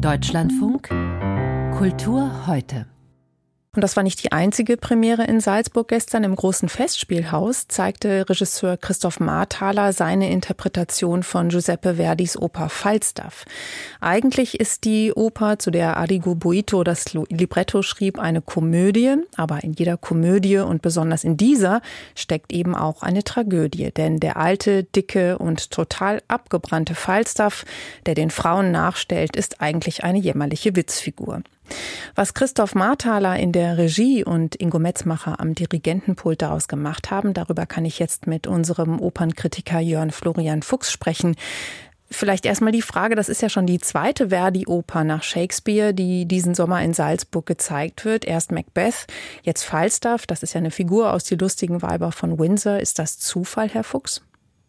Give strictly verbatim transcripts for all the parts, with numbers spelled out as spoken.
Deutschlandfunk Kultur heute. Und das war nicht die einzige Premiere in Salzburg gestern. Im großen Festspielhaus zeigte Regisseur Christoph Marthaler seine Interpretation von Giuseppe Verdis Oper Falstaff. Eigentlich ist die Oper, zu der Arrigo Boito das Libretto schrieb, eine Komödie. Aber in jeder Komödie und besonders in dieser steckt eben auch eine Tragödie. Denn der alte, dicke und total abgebrannte Falstaff, der den Frauen nachstellt, ist eigentlich eine jämmerliche Witzfigur. Was Christoph Marthaler in der Regie und Ingo Metzmacher am Dirigentenpult daraus gemacht haben, darüber kann ich jetzt mit unserem Opernkritiker Jörn Florian Fuchs sprechen. Vielleicht erstmal die Frage, das ist ja schon die zweite Verdi-Oper nach Shakespeare, die diesen Sommer in Salzburg gezeigt wird. Erst Macbeth, jetzt Falstaff, das ist ja eine Figur aus Die lustigen Weiber von Windsor. Ist das Zufall, Herr Fuchs?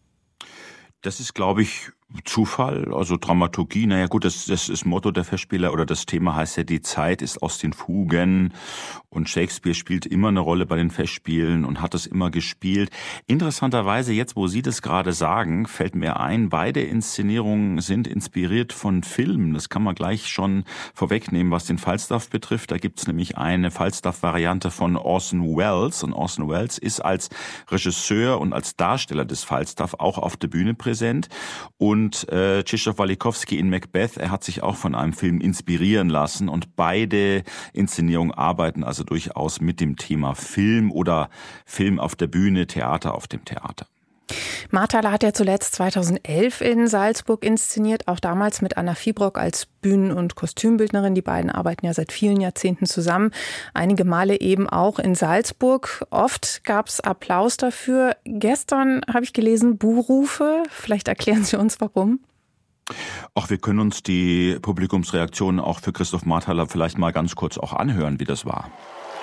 Das ist, glaube ich, Zufall, also Dramaturgie. Naja gut, das, das ist Motto der Festspieler oder das Thema heißt ja, die Zeit ist aus den Fugen und Shakespeare spielt immer eine Rolle bei den Festspielen und hat das immer gespielt. Interessanterweise, jetzt wo Sie das gerade sagen, fällt mir ein, beide Inszenierungen sind inspiriert von Filmen. Das kann man gleich schon vorwegnehmen, was den Falstaff betrifft. Da gibt's nämlich eine Falstaff-Variante von Orson Welles und Orson Welles ist als Regisseur und als Darsteller des Falstaff auch auf der Bühne präsent und Und äh, Krzysztof Walikowski in Macbeth, er hat sich auch von einem Film inspirieren lassen und beide Inszenierungen arbeiten also durchaus mit dem Thema Film oder Film auf der Bühne, Theater auf dem Theater. Marthaler hat ja zuletzt zweitausendelf in Salzburg inszeniert, auch damals mit Anna Fiebrock als Bühnen- und Kostümbildnerin. Die beiden arbeiten ja seit vielen Jahrzehnten zusammen, einige Male eben auch in Salzburg. Oft gab es Applaus dafür. Gestern habe ich gelesen, Buhrufe. Vielleicht erklären Sie uns, warum. Ach, wir können uns die Publikumsreaktionen auch für Christoph Marthaler vielleicht mal ganz kurz auch anhören, wie das war.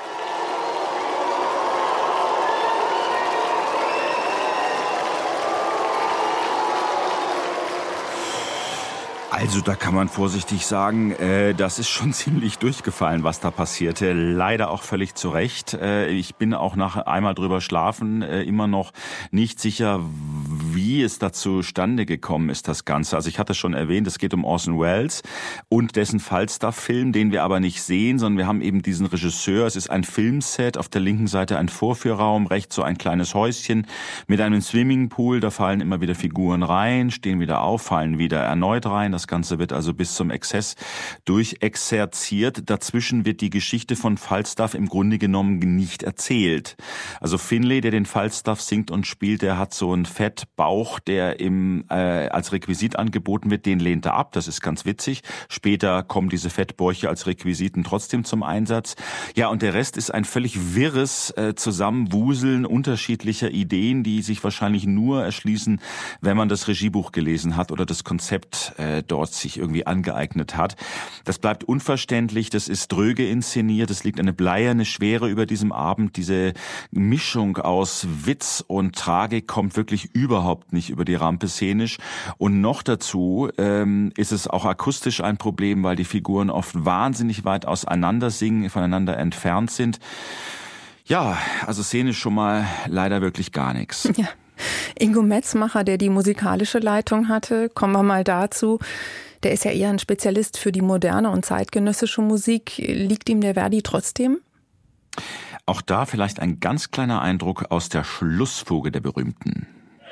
Also da kann man vorsichtig sagen, äh, das ist schon ziemlich durchgefallen, was da passierte. Leider auch völlig zu Recht. Äh, ich bin auch nach einmal drüber schlafen äh, immer noch nicht sicher, wie es dazu zustande gekommen ist, das Ganze. Also ich hatte schon erwähnt, es geht um Orson Welles und dessen Falstaff-Film, den wir aber nicht sehen, sondern wir haben eben diesen Regisseur. Es ist ein Filmset, auf der linken Seite ein Vorführraum, rechts so ein kleines Häuschen mit einem Swimmingpool. Da fallen immer wieder Figuren rein, stehen wieder auf, fallen wieder erneut rein. Das Ganze wird also bis zum Exzess durchexerziert. Dazwischen wird die Geschichte von Falstaff im Grunde genommen nicht erzählt. Also Finlay, der den Falstaff singt und spielt, der hat so einen Fettbauch, der im äh, als Requisit angeboten wird, den lehnt er ab. Das ist ganz witzig. Später kommen diese Fettbäuche als Requisiten trotzdem zum Einsatz. Ja, und der Rest ist ein völlig wirres äh, Zusammenwuseln unterschiedlicher Ideen, die sich wahrscheinlich nur erschließen, wenn man das Regiebuch gelesen hat oder das Konzept äh, dort sich irgendwie angeeignet hat. Das bleibt unverständlich, das ist dröge inszeniert, es liegt eine bleierne Schwere über diesem Abend. Diese Mischung aus Witz und Tragik kommt wirklich überhaupt nicht über die Rampe szenisch. Und noch dazu ähm, ist es auch akustisch ein Problem, weil die Figuren oft wahnsinnig weit auseinander singen, voneinander entfernt sind. Ja, also szenisch schon mal leider wirklich gar nichts. Ja. Ingo Metzmacher, der die musikalische Leitung hatte, kommen wir mal dazu. Der ist ja eher ein Spezialist für die moderne und zeitgenössische Musik. Liegt ihm der Verdi trotzdem? Auch da vielleicht ein ganz kleiner Eindruck aus der Schlussfuge der berühmten.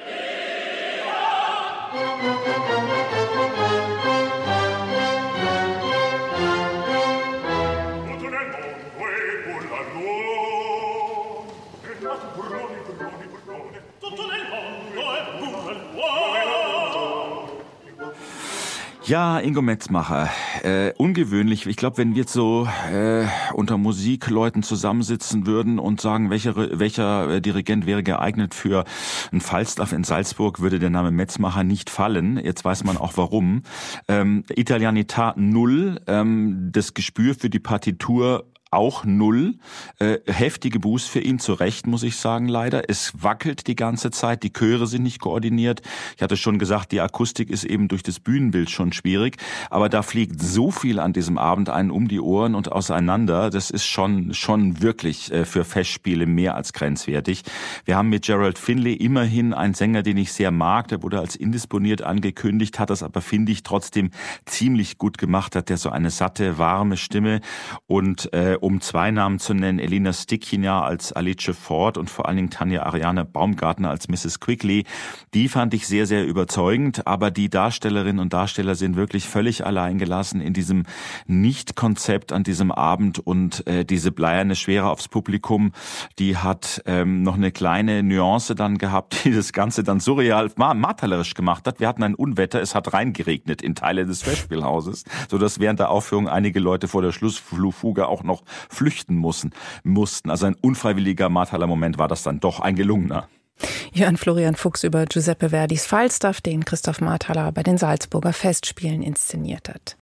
Ja, Ingo Metzmacher, äh, ungewöhnlich. Ich glaube, wenn wir jetzt so äh, unter Musikleuten zusammensitzen würden und sagen, welcher, welcher äh, Dirigent wäre geeignet für einen Falstaff in Salzburg, würde der Name Metzmacher nicht fallen. Jetzt weiß man auch warum. Ähm, Italianità null, ähm, das Gespür für die Partitur auch null. Äh, heftige Buß für ihn, zu Recht, muss ich sagen, leider. Es wackelt die ganze Zeit, die Chöre sind nicht koordiniert. Ich hatte schon gesagt, die Akustik ist eben durch das Bühnenbild schon schwierig. Aber da fliegt so viel an diesem Abend einen um die Ohren und auseinander. Das ist schon, schon wirklich äh, für Festspiele mehr als grenzwertig. Wir haben mit Gerald Finlay immerhin einen Sänger, den ich sehr mag. Der wurde als indisponiert angekündigt, hat das aber, finde ich, trotzdem ziemlich gut gemacht. Hat der so eine satte, warme Stimme. Und äh, um zwei Namen zu nennen, Elina Stikina als Alice Ford und vor allen Dingen Tanja Ariane Baumgartner als Misses Quigley. Die fand ich sehr, sehr überzeugend. Aber die Darstellerinnen und Darsteller sind wirklich völlig allein gelassen in diesem Nicht-Konzept an diesem Abend. Und äh, diese bleierne Schwere aufs Publikum, die hat ähm, noch eine kleine Nuance dann gehabt, die das Ganze dann surreal, marterlerisch gemacht hat. Wir hatten ein Unwetter, es hat reingeregnet in Teile des Festspielhauses, sodass während der Aufführung einige Leute vor der Schlussfuge auch noch flüchten mussten. mussten. Also ein unfreiwilliger Martaler-Moment war das dann doch ein gelungener. Jörn Florian Fuchs über Giuseppe Verdis Falstaff, den Christoph Marthaler bei den Salzburger Festspielen inszeniert hat.